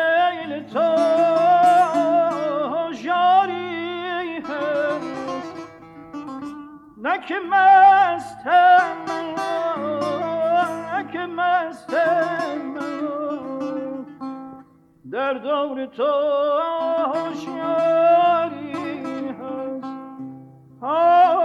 میل تو جاری هست، نه که مستم نه که مستم در دور تو هوشیاری هست.